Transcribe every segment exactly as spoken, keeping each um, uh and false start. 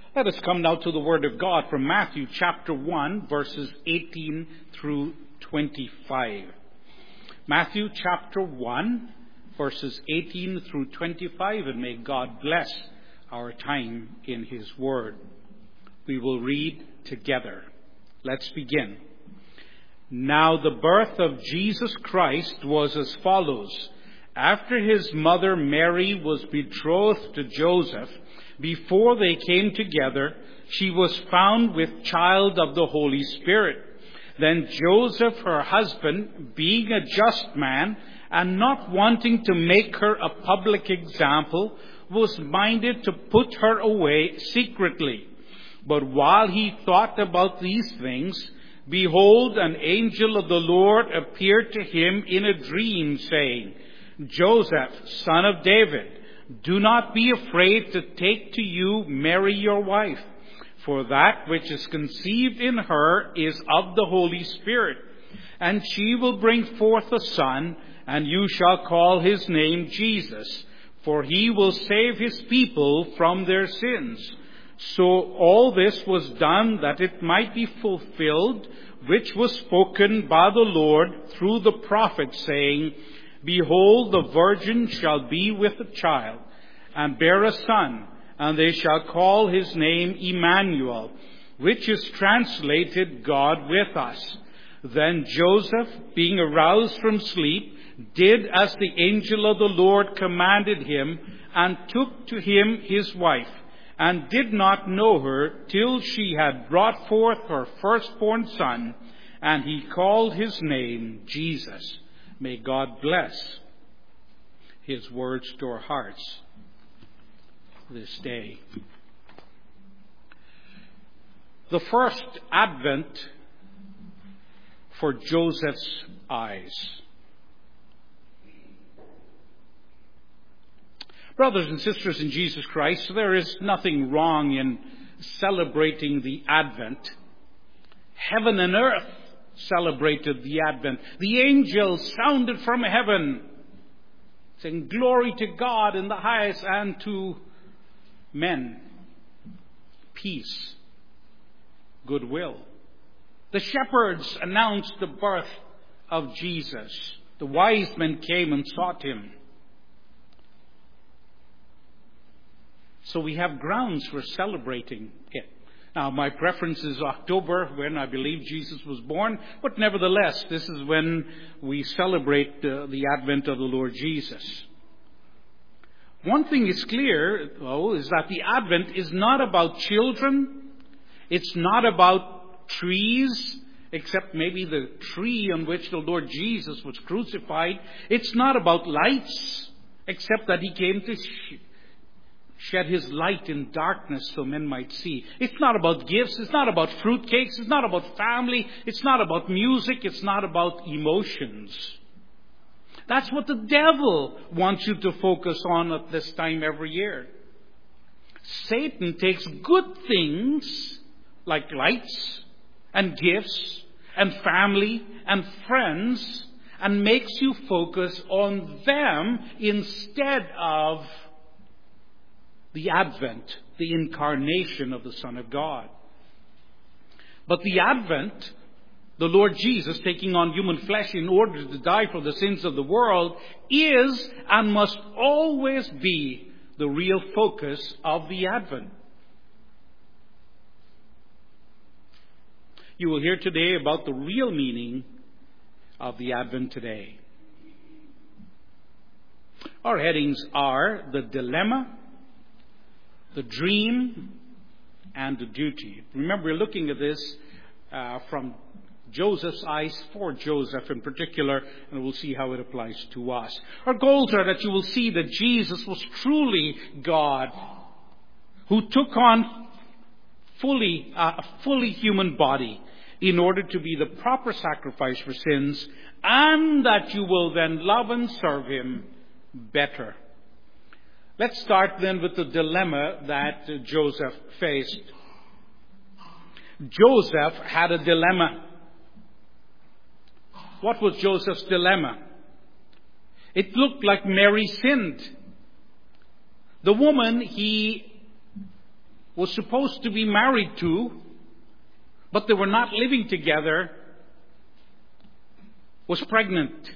Let us come now to the Word of God from Matthew chapter one, verses eighteen through twenty-five. Matthew chapter one, verses eighteen through twenty-five, and may God bless our time in His Word. We will read together. Let's begin. Now the birth of Jesus Christ was as follows. After his mother Mary was betrothed to Joseph, before they came together, she was found with child of the Holy Spirit. Then Joseph, her husband, being a just man, and not wanting to make her a public example, was minded to put her away secretly. But while he thought about these things, behold, an angel of the Lord appeared to him in a dream, saying, Joseph, son of David, do not be afraid to take to you Mary your wife, for that which is conceived in her is of the Holy Spirit. And she will bring forth a son, and you shall call his name Jesus, for he will save his people from their sins. So all this was done that it might be fulfilled, which was spoken by the Lord through the prophet, saying, Behold, the virgin shall be with a child, and bear a son, and they shall call his name Emmanuel, which is translated God with us. Then Joseph, being aroused from sleep, did as the angel of the Lord commanded him, and took to him his wife, and did not know her till she had brought forth her firstborn son, and he called his name Jesus. May God bless his words to our hearts this day. The first advent for Joseph's eyes. Brothers and sisters in Jesus Christ, there is nothing wrong in celebrating the Advent. Heaven and earth celebrated the Advent. The angels sounded from heaven, saying, Glory to God in the highest, and to men, peace, goodwill. The shepherds announced the birth of Jesus. The wise men came and sought him. So we have grounds for celebrating it. Now, my preference is October, when I believe Jesus was born, but nevertheless, this is when we celebrate uh, the advent of the Lord Jesus. One thing is clear, though, is that the advent is not about children. It's not about trees, except maybe the tree on which the Lord Jesus was crucified. It's not about lights, except that he came to sh- shed his light in darkness so men might see. It's not about gifts. It's not about fruitcakes. It's not about family. It's not about music. It's not about emotions. That's what the devil wants you to focus on at this time every year. Satan takes good things like lights and gifts and family and friends and makes you focus on them instead of the advent, the incarnation of the Son of God. But the advent, the Lord Jesus taking on human flesh in order to die for the sins of the world, is and must always be the real focus of the advent. You will hear today about the real meaning of the advent today. Our headings are the dilemma, the dream, and the duty. Remember, we're looking at this uh, from Joseph's eyes, for Joseph in particular, and we'll see how it applies to us. Our goals are that you will see that Jesus was truly God, who took on fully uh, a fully human body in order to be the proper sacrifice for sins, and that you will then love and serve him better. Let's start then with the dilemma that Joseph faced. Joseph had a dilemma. What was Joseph's dilemma? It looked like Mary sinned. The woman he was supposed to be married to, but they were not living together, was pregnant.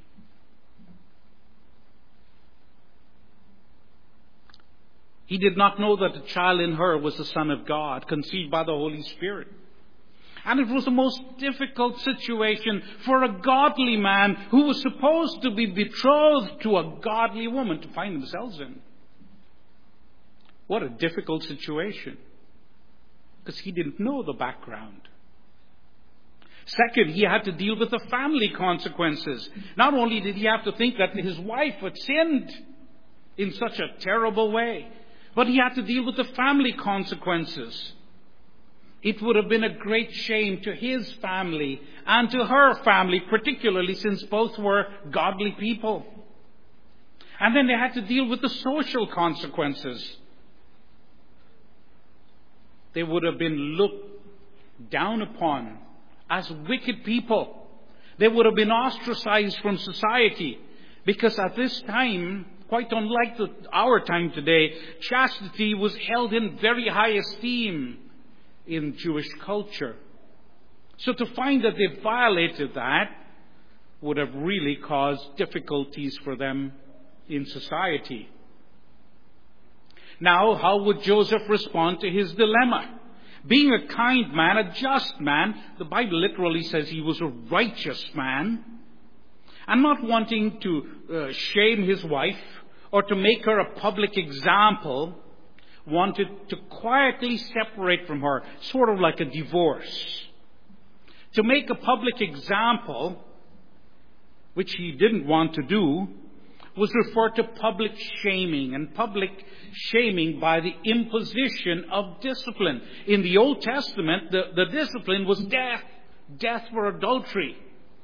He did not know that the child in her was the Son of God, conceived by the Holy Spirit. And it was the most difficult situation for a godly man who was supposed to be betrothed to a godly woman to find themselves in. What a difficult situation. Because he didn't know the background. Second, he had to deal with the family consequences. Not only did he have to think that his wife had sinned in such a terrible way, but he had to deal with the family consequences. It would have been a great shame to his family and to her family, particularly since both were godly people. And then they had to deal with the social consequences. They would have been looked down upon as wicked people. They would have been ostracized from society, because at this time, quite unlike the, our time today, chastity was held in very high esteem in Jewish culture. So to find that they violated that would have really caused difficulties for them in society. Now, how would Joseph respond to his dilemma? Being a kind man, a just man, the Bible literally says he was a righteous man, and not wanting to uh, shame his wife or to make her a public example, wanted to quietly separate from her, sort of like a divorce. To make a public example, which he didn't want to do, was referred to public shaming, and public shaming by the imposition of discipline. In the Old Testament, the, the discipline was death, death for adultery.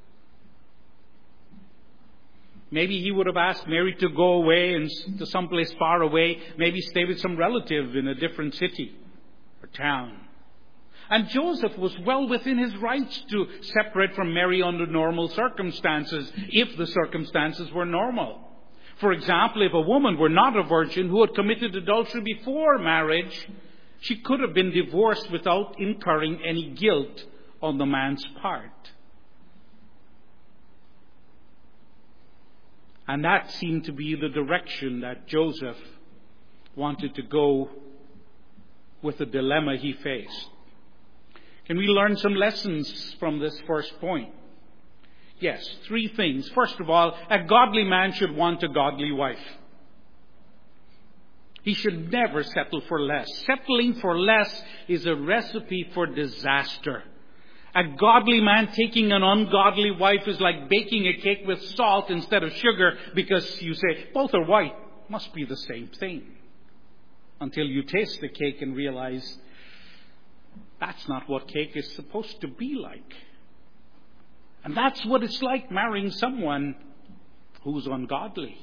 Maybe he would have asked Mary to go away and to someplace far away, maybe stay with some relative in a different city or town. And Joseph was well within his rights to separate from Mary under normal circumstances, if the circumstances were normal. For example, if a woman were not a virgin who had committed adultery before marriage, she could have been divorced without incurring any guilt on the man's part. And that seemed to be the direction that Joseph wanted to go with the dilemma he faced. Can we learn some lessons from this first point? Yes, three things. First of all, a godly man should want a godly wife. He should never settle for less. Settling for less is a recipe for disaster. A godly man taking an ungodly wife is like baking a cake with salt instead of sugar, because you say, both are white, must be the same thing. Until you taste the cake and realize that's not what cake is supposed to be like. And that's what it's like marrying someone who's ungodly.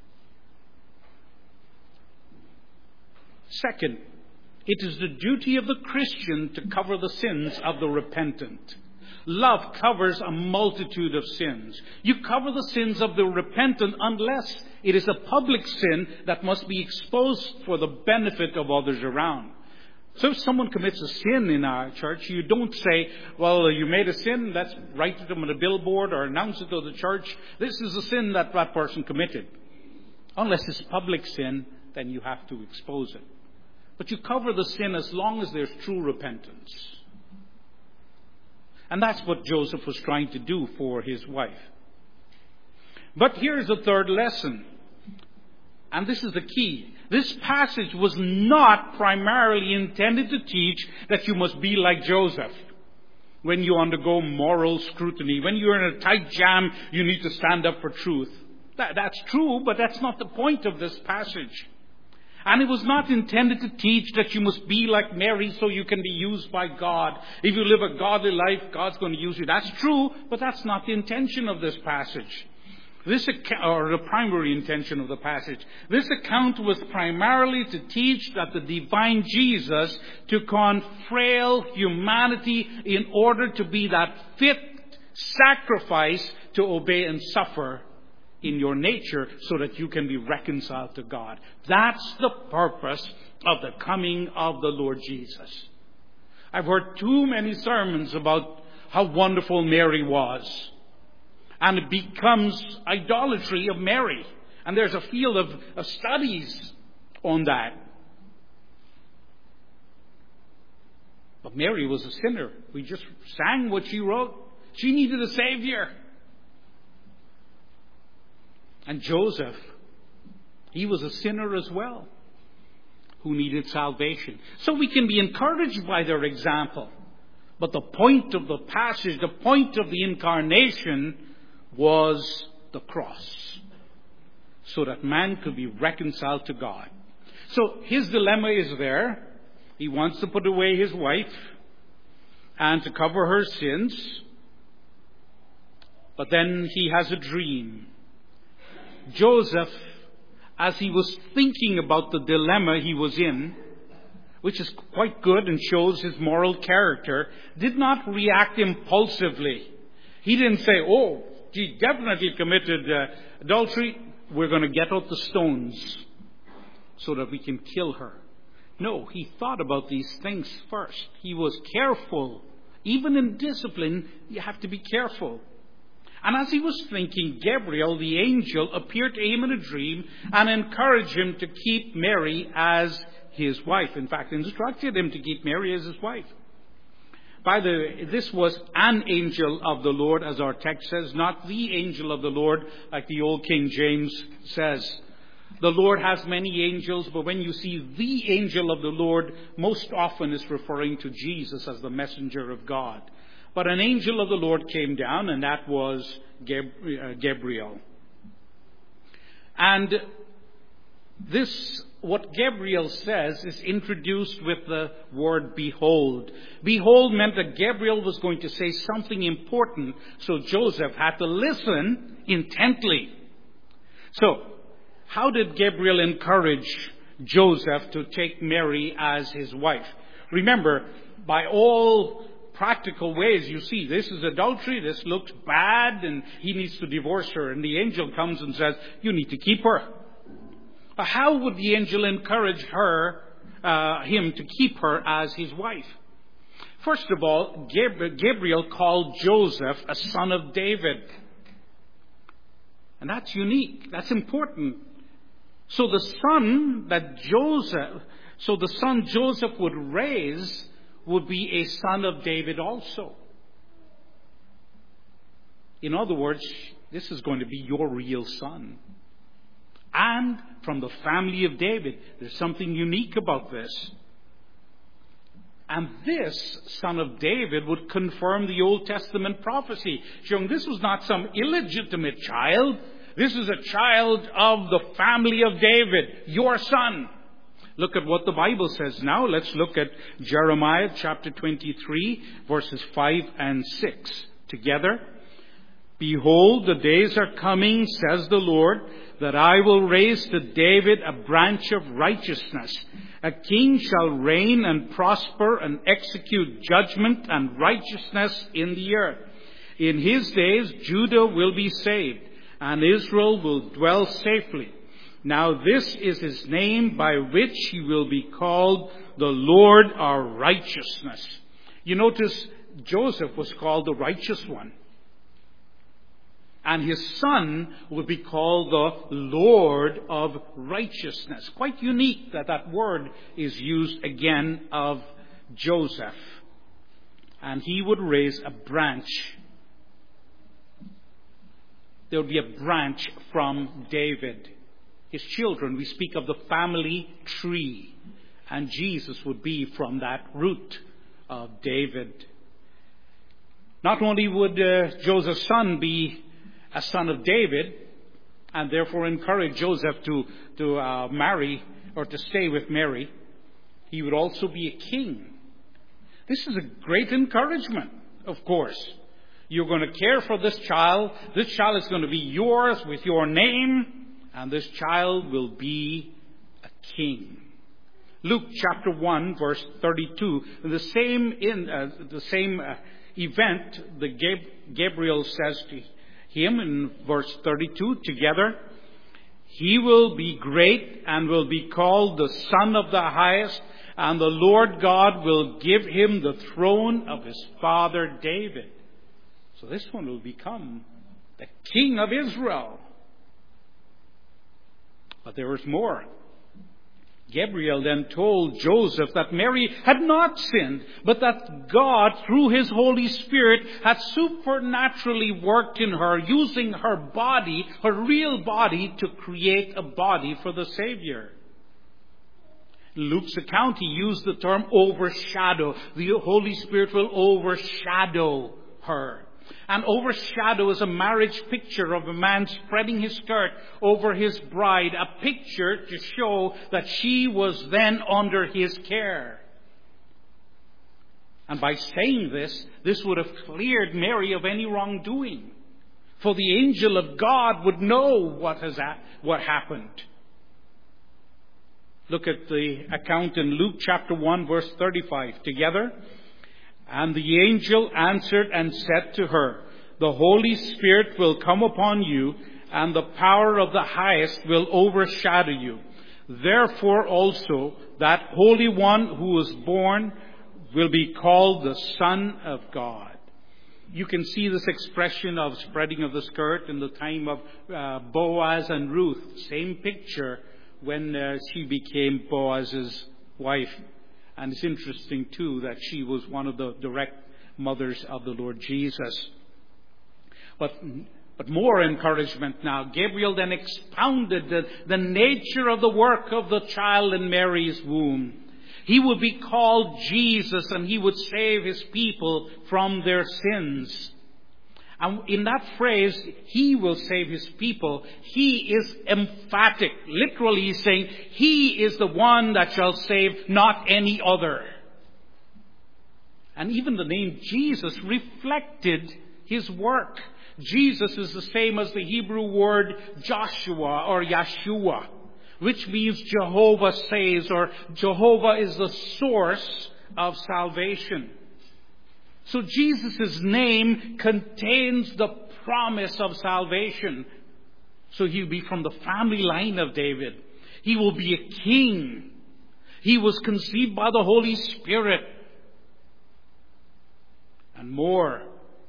Second, it is the duty of the Christian to cover the sins of the repentant. Love covers a multitude of sins. You cover the sins of the repentant unless it is a public sin that must be exposed for the benefit of others around. So if someone commits a sin in our church, you don't say, well, you made a sin, let's write it on a billboard or announce it to the church. This is a sin that that person committed. Unless it's public sin, then you have to expose it. But you cover the sin as long as there's true repentance. And that's what Joseph was trying to do for his wife. But here's the third lesson. And this is the key. This passage was not primarily intended to teach that you must be like Joseph. When you undergo moral scrutiny, when you're in a tight jam, you need to stand up for truth. That, that's true, but that's not the point of this passage. And it was not intended to teach that you must be like Mary so you can be used by God. If you live a godly life, God's going to use you. That's true, but that's not the intention of this passage. This account, or the primary intention of the passage. This account was primarily to teach that the divine Jesus took on frail humanity in order to be that fit sacrifice to obey and suffer in your nature so that you can be reconciled to God. That's the purpose of the coming of the Lord Jesus. I've heard too many sermons about how wonderful Mary was. And it becomes idolatry of Mary. And there's a field of, of studies on that. But Mary was a sinner. We just sang what she wrote. She needed a Savior. And Joseph, he was a sinner as well, who needed salvation. So we can be encouraged by their example. But the point of the passage, the point of the incarnation was the cross, so that man could be reconciled to God. So his dilemma is there. He wants to put away his wife and to cover her sins. But then he has a dream. Joseph, as he was thinking about the dilemma he was in, which is quite good and shows his moral character, did not react impulsively. He didn't say, oh, she definitely committed uh, adultery. We're going to get out the stones so that we can kill her. No, he thought about these things first. He was careful. Even in discipline, you have to be careful. And as he was thinking, Gabriel, the angel, appeared to him in a dream and encouraged him to keep Mary as his wife. In fact, instructed him to keep Mary as his wife. By the way, this was an angel of the Lord, as our text says, not the angel of the Lord, like the old King James says. The Lord has many angels, but when you see the angel of the Lord, most often it's referring to Jesus as the messenger of God. But an angel of the Lord came down, and that was Gabriel. And this, what Gabriel says, is introduced with the word behold. Behold meant that Gabriel was going to say something important, so Joseph had to listen intently. So, how did Gabriel encourage Joseph to take Mary as his wife? Remember, by all practical ways, you see, this is adultery, this looks bad, and he needs to divorce her. And the angel comes and says, you need to keep her. How would the angel encourage her, uh, him to keep her as his wife? First of all, Gabriel called Joseph a son of David. And that's unique. That's important. So the son that Joseph, so the son Joseph would raise would be a son of David also. In other words, this is going to be your real son. And from the family of David. There's something unique about this. And this son of David would confirm the Old Testament prophecy, showing this was not some illegitimate child. This is a child of the family of David, your son. Look at what the Bible says now. Let's look at Jeremiah chapter twenty-three, verses five and six together. Behold, the days are coming, says the Lord, that I will raise to David a branch of righteousness. A king shall reign and prosper and execute judgment and righteousness in the earth. In his days, Judah will be saved, and Israel will dwell safely. Now this is his name by which he will be called the Lord our righteousness. You notice Joseph was called the righteous one. And his son would be called the Lord of righteousness. Quite unique that that word is used again of Joseph. And he would raise a branch. There would be a branch from David. His children, we speak of the family tree. And Jesus would be from that root of David. Not only would uh, Joseph's son be a son of David, and therefore encourage Joseph to, to uh, marry or to stay with Mary, he would also be a king. This is a great encouragement, of course. You're going to care for this child. This child is going to be yours with your name, and this child will be a king. Luke chapter one, verse thirty-two. The same in uh, the same uh, event, the Gab- Gabriel says to him in verse thirty-two together. He will be great and will be called the Son of the Highest, and the Lord God will give him the throne of his father David. So this one will become the King of Israel. But there was more. Gabriel then told Joseph that Mary had not sinned, but that God, through his Holy Spirit, had supernaturally worked in her, using her body, her real body, to create a body for the Savior. In Luke's account, he used the term overshadow. The Holy Spirit will overshadow her. And overshadow is a marriage picture of a man spreading his skirt over his bride, a picture to show that she was then under his care. And by saying this, this would have cleared Mary of any wrongdoing. For the angel of God would know what has what happened. Look at the account in Luke chapter one, verse thirty-five together. And the angel answered and said to her, the Holy Spirit will come upon you, and the power of the Highest will overshadow you. Therefore also that Holy One who was born will be called the Son of God. You can see this expression of spreading of the skirt in the time of uh, Boaz and Ruth. Same picture when uh, she became Boaz's wife. And it's interesting, too, that she was one of the direct mothers of the Lord Jesus. But, but more encouragement now. Gabriel then expounded the, the nature of the work of the child in Mary's womb. He would be called Jesus, and he would save his people from their sins. And in that phrase, he will save his people, he is emphatic. Literally, he's saying, he is the one that shall save, not any other. And even the name Jesus reflected his work. Jesus is the same as the Hebrew word Joshua or Yeshua, which means Jehovah saves, or Jehovah is the source of salvation. So Jesus' name contains the promise of salvation. So he'll be from the family line of David. He will be a king. He was conceived by the Holy Spirit. And more,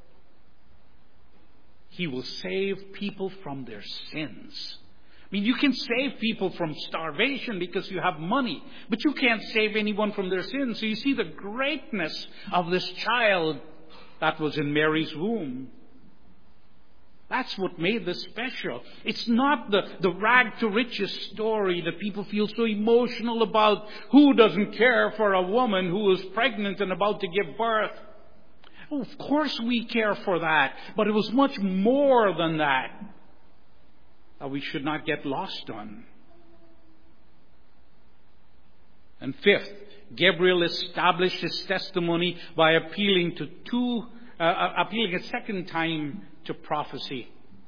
he will save people from their sins. I mean, you can save people from starvation because you have money, but you can't save anyone from their sins. So you see the greatness of this child that was in Mary's womb. That's what made this special. It's not the, the rag to riches story that people feel so emotional about. Who doesn't care for a woman who is pregnant and about to give birth? Oh, of course we care for that. But it was much more than that. That we should not get lost on. And fifth, Gabriel established his testimony by appealing to two, uh, appealing a second time to prophecy.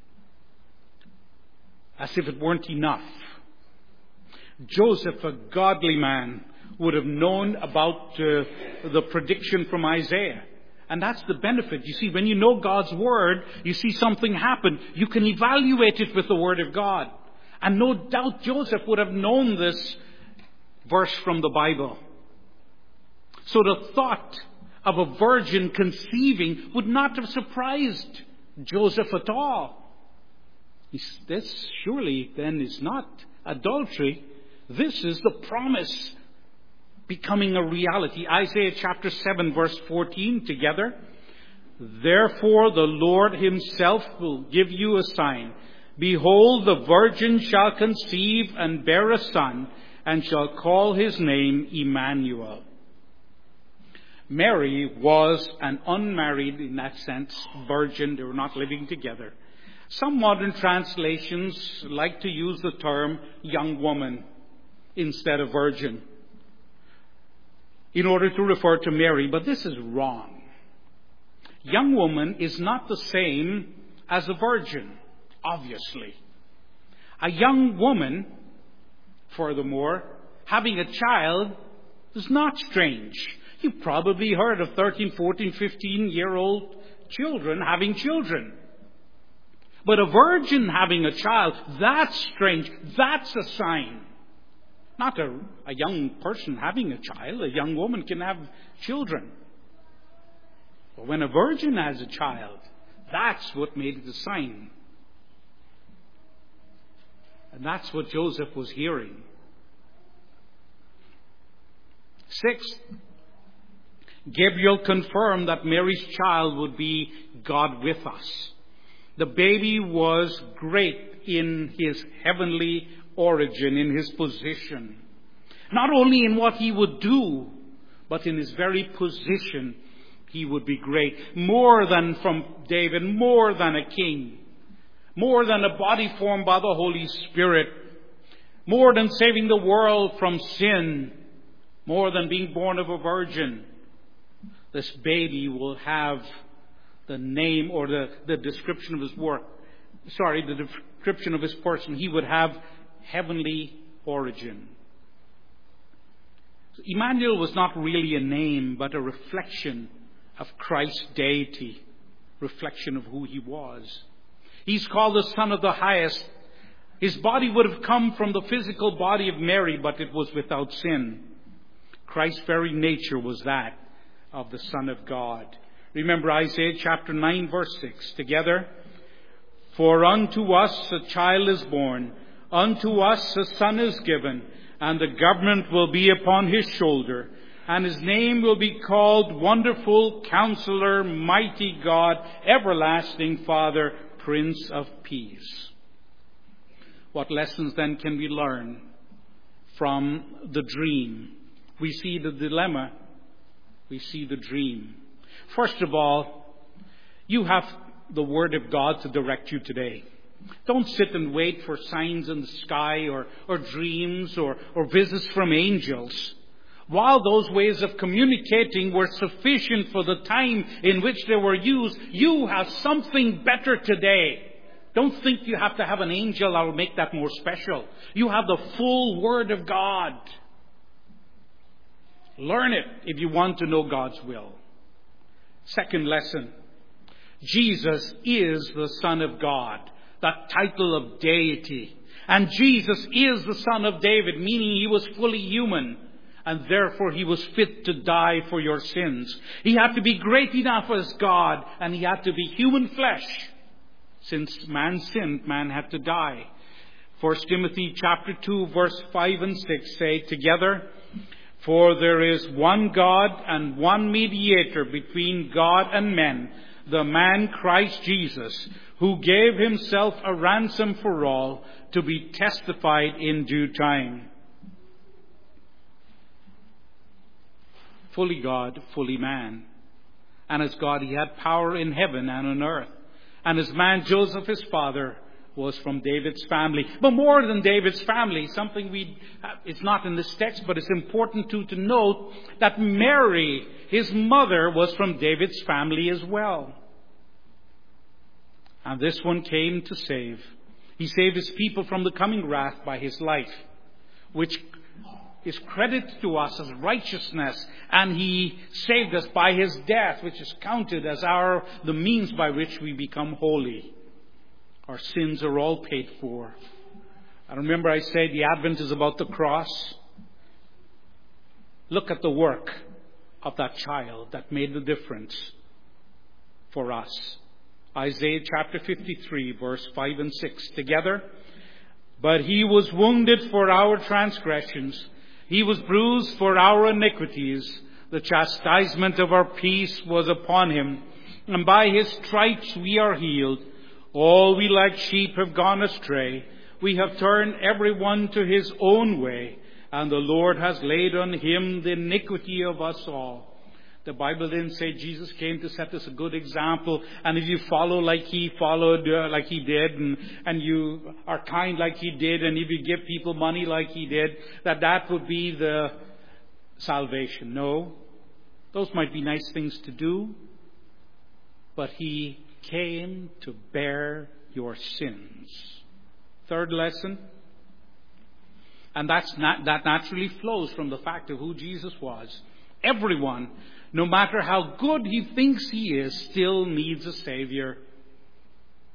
As if it weren't enough. Joseph, a godly man, would have known about uh, the prediction from Isaiah. And that's the benefit. You see, when you know God's Word, you see something happen, you can evaluate it with the Word of God. And no doubt Joseph would have known this verse from the Bible. So the thought of a virgin conceiving would not have surprised Joseph at all. This surely then is not adultery. This is the promise becoming a reality. Isaiah chapter seven verse fourteen together. Therefore the Lord himself will give you a sign. Behold, the virgin shall conceive and bear a son, and shall call his name Emmanuel. Mary was an unmarried, in that sense, virgin. They were not living together. Some modern translations like to use the term young woman instead of virgin in order to refer to Mary, but this is wrong. Young woman is not the same as a virgin, obviously. A young woman, furthermore, having a child is not strange. You've probably heard of thirteen, fourteen, fifteen-year-old children having children. But a virgin having a child, that's strange. That's a sign. Not a, a young person having a child. A young woman can have children. But when a virgin has a child, that's what made it a sign. And that's what Joseph was hearing. Sixth, Gabriel confirmed that Mary's child would be God with us. The baby was great in his heavenly origin, in his position. Not only in what he would do, but in his very position, he would be great. More than from David, more than a king. More than a body formed by the Holy Spirit. More than saving the world from sin. More than being born of a virgin. This baby will have the name or the, the description of his work. Sorry, the description of his person. He would have heavenly origin. So Emmanuel was not really a name, but a reflection of Christ's deity. Reflection of who he was. He's called the Son of the Highest. His body would have come from the physical body of Mary, but it was without sin. Christ's very nature was that of the Son of God. Remember Isaiah chapter nine verse six. Together. For unto us a child is born, unto us a son is given, and the government will be upon his shoulder, and his name will be called Wonderful Counselor, Mighty God, Everlasting Father, Prince of Peace. What lessons then can we learn from the dream? We see the dilemma. We see the dream. First of all, you have the Word of God to direct you today. Don't sit and wait for signs in the sky or, or dreams or, or visits from angels. While those ways of communicating were sufficient for the time in which they were used, you have something better today. Don't think you have to have an angel that will make that more special. You have the full Word of God. Learn it if you want to know God's will. Second lesson. Jesus is the Son of God. That title of deity. And Jesus is the Son of David, meaning he was fully human. And therefore he was fit to die for your sins. He had to be great enough as God, and he had to be human flesh. Since man sinned, man had to die. First Timothy chapter two verse five and six say together, for there is one God and one mediator between God and men, the man Christ Jesus, who gave himself a ransom for all, to be testified in due time. Fully God, fully man. And as God, he had power in heaven and on earth. And as man, Joseph, his father, was from David's family. But more than David's family, something we, it's not in this text, but it's important to, to note that Mary, his mother, was from David's family as well. And this one came to save. He saved his people from the coming wrath by his life, which is credited to us as righteousness, and he saved us by his death, which is counted as our the means by which we become holy. Our sins are all paid for. I remember I said the Advent is about the cross. Look at the work of that child that made the difference for us. Isaiah chapter fifty-three, verse five and six together. But he was wounded for our transgressions. He was bruised for our iniquities. The chastisement of our peace was upon him. And by his stripes we are healed. All we like sheep have gone astray. We have turned everyone to his own way. And the Lord has laid on him the iniquity of us all. The Bible didn't say Jesus came to set us a good example. And if you follow like he followed, uh, like he did, and, and you are kind like he did, and if you give people money like he did, that that would be the salvation. No. Those might be nice things to do. But he came to bear your sins. Third lesson. And that's not, that naturally flows from the fact of who Jesus was. Everyone, no matter how good he thinks he is, still needs a Savior.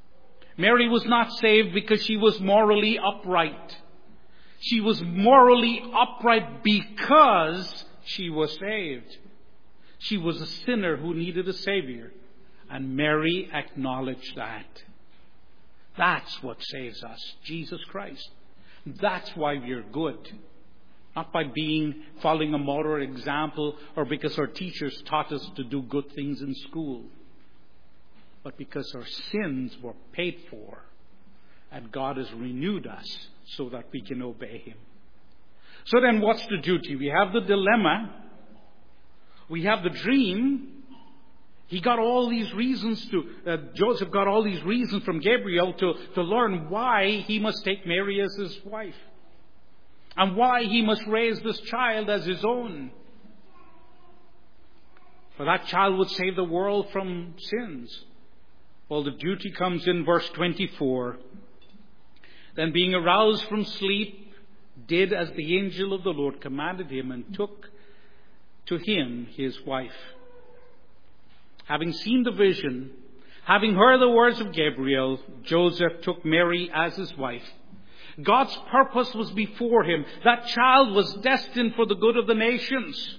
Mary was not saved because she was morally upright. She was morally upright because she was saved. She was a sinner who needed a Savior. And Mary acknowledged that. That's what saves us, Jesus Christ. That's why we're good. Not by being, following a moral example or because our teachers taught us to do good things in school. But because our sins were paid for and God has renewed us so that we can obey Him. So then what's the duty? We have the dilemma. We have the dream. He got all these reasons to, uh, Joseph got all these reasons from Gabriel to, to learn why he must take Mary as his wife. And why he must raise this child as his own. For that child would save the world from sins. Well, the duty comes in verse twenty-four. Then being aroused from sleep, did as the angel of the Lord commanded him, and took to him his wife. Having seen the vision, having heard the words of Gabriel, Joseph took Mary as his wife. God's purpose was before him. That child was destined for the good of the nations.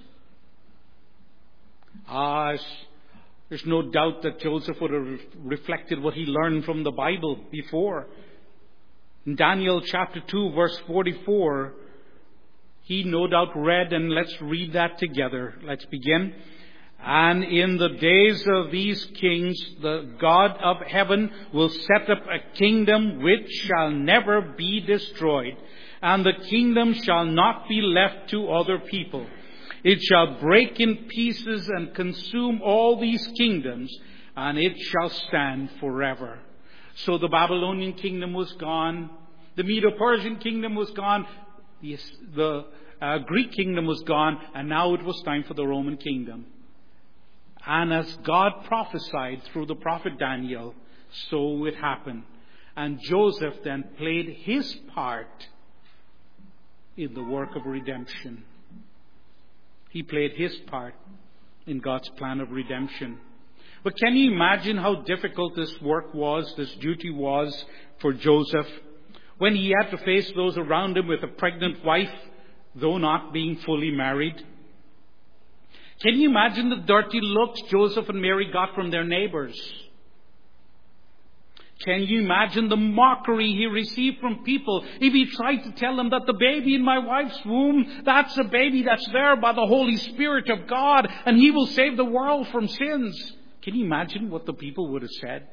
Ah, there's no doubt that Joseph would have reflected what he learned from the Bible before. In Daniel chapter two, verse forty-four, he no doubt read, and let's read that together. Let's begin. And in the days of these kings, the God of heaven will set up a kingdom which shall never be destroyed. And the kingdom shall not be left to other people. It shall break in pieces and consume all these kingdoms, and it shall stand forever. So the Babylonian kingdom was gone. The Medo-Persian kingdom was gone. The, the uh, Greek kingdom was gone. And now it was time for the Roman kingdom. And as God prophesied through the prophet Daniel, so it happened. And Joseph then played his part in the work of redemption. He played his part in God's plan of redemption. But can you imagine how difficult this work was, this duty was for Joseph, when he had to face those around him with a pregnant wife, though not being fully married? Can you imagine the dirty looks Joseph and Mary got from their neighbors? Can you imagine the mockery he received from people if he tried to tell them that the baby in my wife's womb, that's a baby that's there by the Holy Spirit of God, and He will save the world from sins? Can you imagine what the people would have said?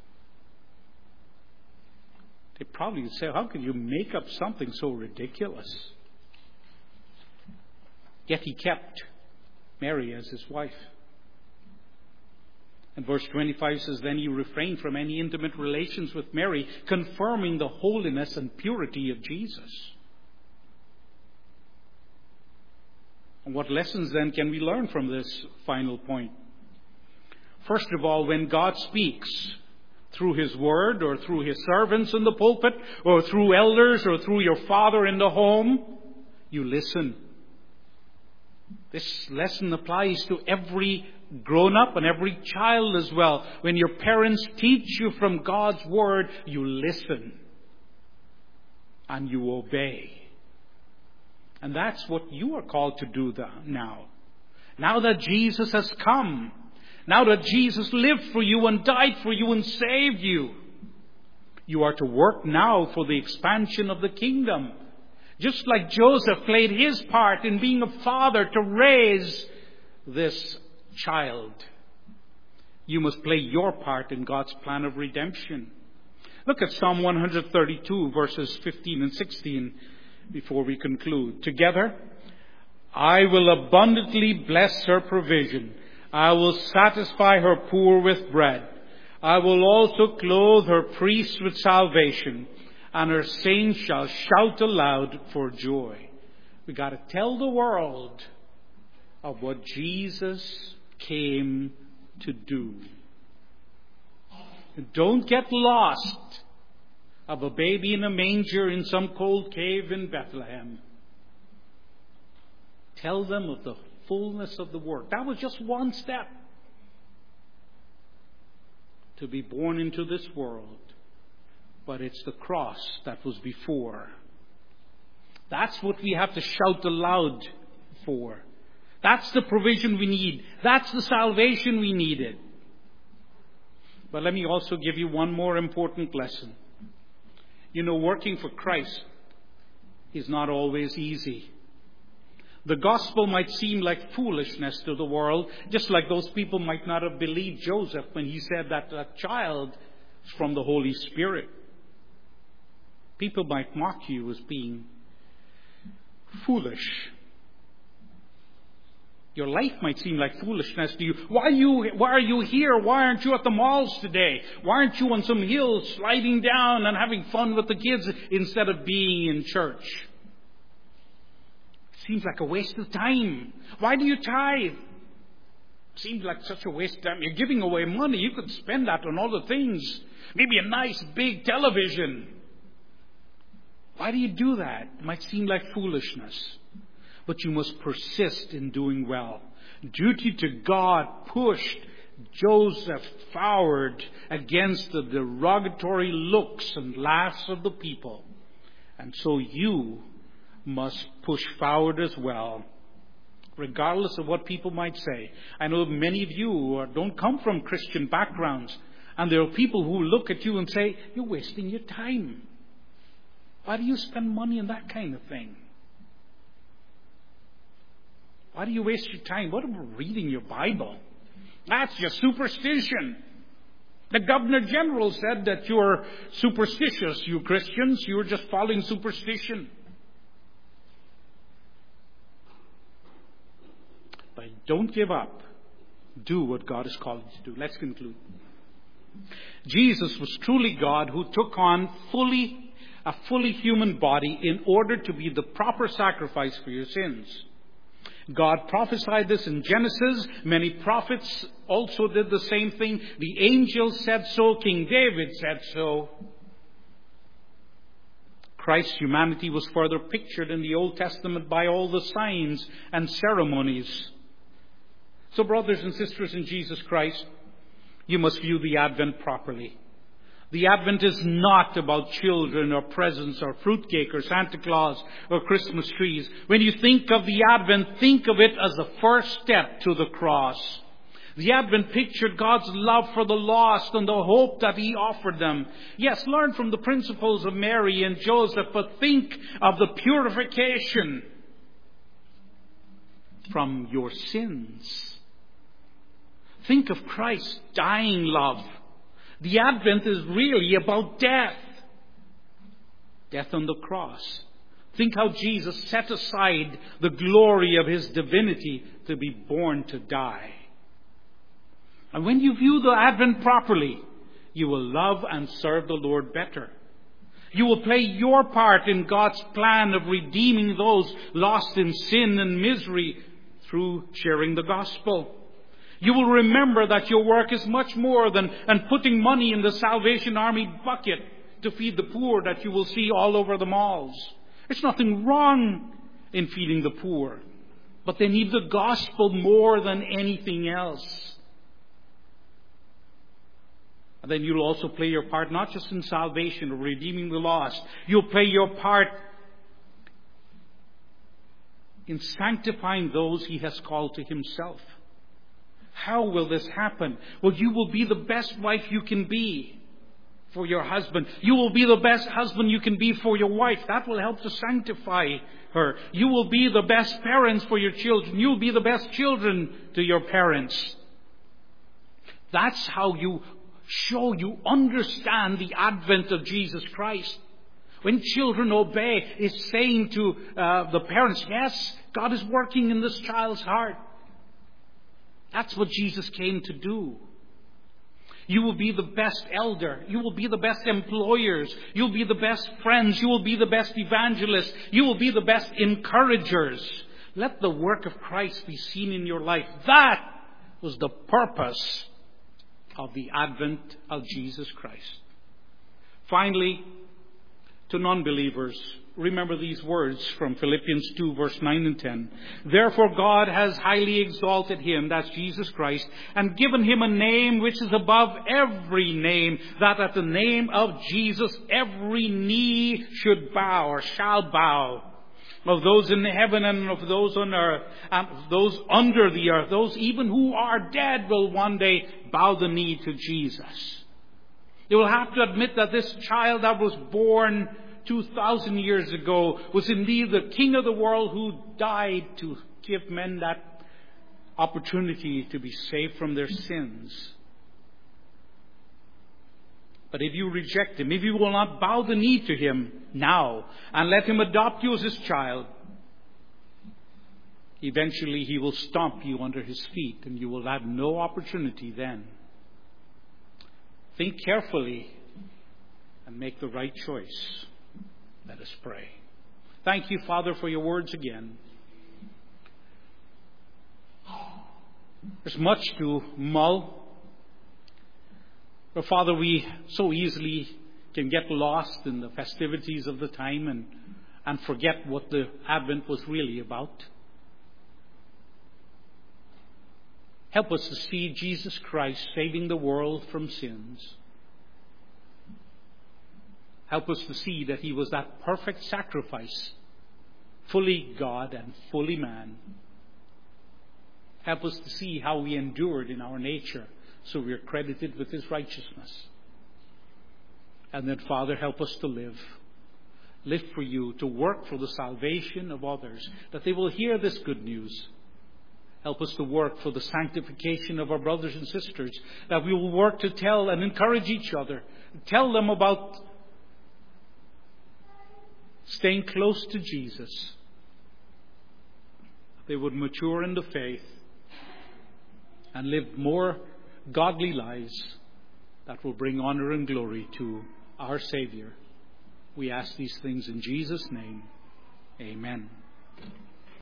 They probably would say, how could you make up something so ridiculous? Yet he kept Mary as his wife. And verse twenty-five says, then he refrained from any intimate relations with Mary, confirming the holiness and purity of Jesus. And what lessons then can we learn from this final point? First of all, when God speaks through His Word, or through His servants in the pulpit, or through elders, or through your father in the home, you listen. This lesson applies to every grown-up and every child as well. When your parents teach you from God's Word, you listen and you obey. And that's what you are called to do now. Now that Jesus has come, now that Jesus lived for you and died for you and saved you, you are to work now for the expansion of the kingdom. Just like Joseph played his part in being a father to raise this child, you must play your part in God's plan of redemption. Look at Psalm one thirty-two, verses fifteen and sixteen, before we conclude. Together, I will abundantly bless her provision. I will satisfy her poor with bread. I will also clothe her priests with salvation, and her saints shall shout aloud for joy. We got to tell the world of what Jesus came to do. Don't get lost of a baby in a manger in some cold cave in Bethlehem. Tell them of the fullness of the work. That was just one step. To be born into this world, but it's the cross that was before. That's what we have to shout aloud for. That's the provision we need. That's the salvation we needed. But let me also give you one more important lesson. You know, working for Christ is not always easy. The gospel might seem like foolishness to the world, just like those people might not have believed Joseph when he said that that child is from the Holy Spirit. People might mock you as being foolish. Your life might seem like foolishness to you. Why are you, why are you here? Why aren't you at the malls today? Why aren't you on some hill sliding down and having fun with the kids instead of being in church? Seems like a waste of time. Why do you tithe? Seems like such a waste of time. You're giving away money. You could spend that on other things. Maybe a nice big television. Why do you do that? It might seem like foolishness. But you must persist in doing well. Duty to God pushed Joseph forward against the derogatory looks and laughs of the people. And so you must push forward as well, regardless of what people might say. I know many of you don't come from Christian backgrounds, and there are people who look at you and say, you're wasting your time. Why do you spend money on that kind of thing? Why do you waste your time? What about reading your Bible? That's just superstition. The Governor General said that you're superstitious, you Christians. You're just following superstition. But don't give up. Do what God has called you to do. Let's conclude. Jesus was truly God who took on fully a fully human body in order to be the proper sacrifice for your sins. God prophesied this in Genesis. Many prophets also did the same thing. The angels said so. King David said so. Christ's humanity was further pictured in the Old Testament by all the signs and ceremonies. So, brothers and sisters in Jesus Christ, you must view the Advent properly. The Advent is not about children or presents or fruitcake or Santa Claus or Christmas trees. When you think of the Advent, think of it as the first step to the cross. The Advent pictured God's love for the lost and the hope that He offered them. Yes, learn from the principles of Mary and Joseph, but think of the purification from your sins. Think of Christ's dying love. The Advent is really about death. Death on the cross. Think how Jesus set aside the glory of His divinity to be born to die. And when you view the Advent properly, you will love and serve the Lord better. You will play your part in God's plan of redeeming those lost in sin and misery through sharing the gospel. You will remember that your work is much more than, than putting money in the Salvation Army bucket to feed the poor that you will see all over the malls. There's nothing wrong in feeding the poor, but they need the gospel more than anything else. And then you'll also play your part not just in salvation or redeeming the lost. You'll play your part in sanctifying those He has called to Himself. How will this happen? Well, you will be the best wife you can be for your husband. You will be the best husband you can be for your wife. That will help to sanctify her. You will be the best parents for your children. You will be the best children to your parents. That's how you show you understand the advent of Jesus Christ. When children obey, it's saying to uh, the parents, yes, God is working in this child's heart. That's what Jesus came to do. You will be the best elder. You will be the best employers. You'll be the best friends. You will be the best evangelists. You will be the best encouragers. Let the work of Christ be seen in your life. That was the purpose of the advent of Jesus Christ. Finally, To non-believers, remember these words from Philippians two, verse nine and ten. Therefore God has highly exalted him, that's Jesus Christ, and given him a name which is above every name, that at the name of Jesus every knee should bow or shall bow, of those in heaven and of those on earth, and of those under the earth, those even who are dead will one day bow the knee to Jesus. They will have to admit that this child that was born two thousand years ago was indeed the King of the world who died to give men that opportunity to be saved from their sins. But if you reject him, if you will not bow the knee to him now and let him adopt you as his child, eventually he will stomp you under his feet and you will have no opportunity then. Think carefully and make the right choice. Let us pray. Thank you, Father, for your words again. There's much to mull. But Father, we so easily can get lost in the festivities of the time and, and forget what the Advent was really about. Help us to see Jesus Christ saving the world from sins. Help us to see that he was that perfect sacrifice, fully God and fully man. Help us to see how we endured in our nature, so we are credited with his righteousness. And then, Father, help us to live. Live for you, to work for the salvation of others, that they will hear this good news. Help us to work for the sanctification of our brothers and sisters, that we will work to tell and encourage each other. Tell them about staying close to Jesus. They would mature in the faith and live more godly lives that will bring honor and glory to our Savior. We ask these things in Jesus' name. Amen.